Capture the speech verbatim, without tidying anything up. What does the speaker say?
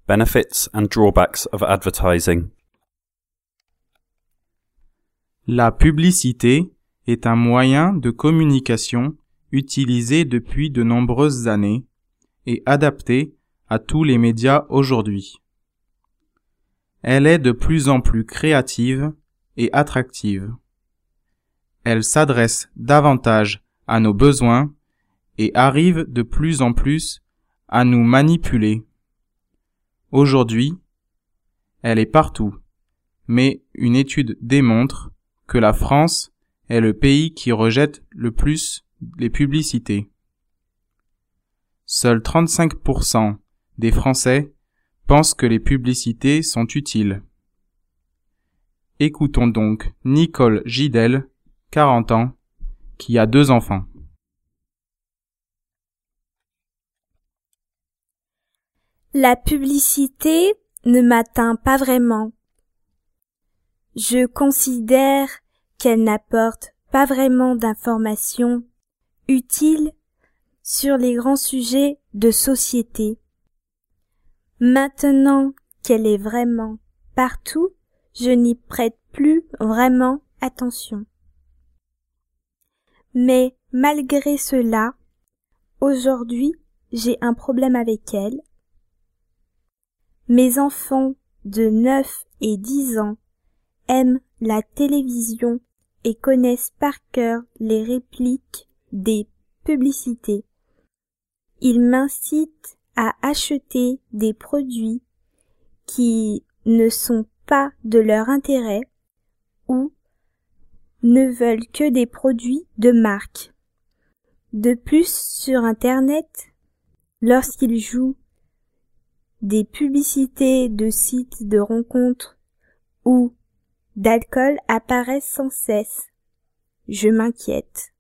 Benefits and drawbacks of advertising. La publicité est un moyen de communication utilisé depuis de nombreuses années et adapté à tous les médias aujourd'hui. Elle est de plus en plus créative et attractive. Elle s'adresse davantage à nos besoins et arrive de plus en plus à nous manipuler. Aujourd'hui, elle est partout, mais une étude démontre que la France est le pays qui rejette le plus les publicités. Seuls trente-cinq pour cent des Français pensent que les publicités sont utiles. Écoutons donc Nicole Gidel, quarante ans, qui a deux enfants. La publicité ne m'atteint pas vraiment. Je considère qu'elle n'apporte pas vraiment d'informations utiles sur les grands sujets de société. Maintenant qu'elle est vraiment partout, je n'y prête plus vraiment attention. Mais malgré cela, aujourd'hui, j'ai un problème avec elle. Mes enfants de neuf et dix ans aiment la télévision et connaissent par cœur les répliques des publicités. Ils m'incitent à acheter des produits qui ne sont pas de leur intérêt ou ne veulent que des produits de marque. De plus, sur Internet, lorsqu'ils jouent des publicités de sites de rencontres ou d'alcool apparaissent sans cesse. Je m'inquiète.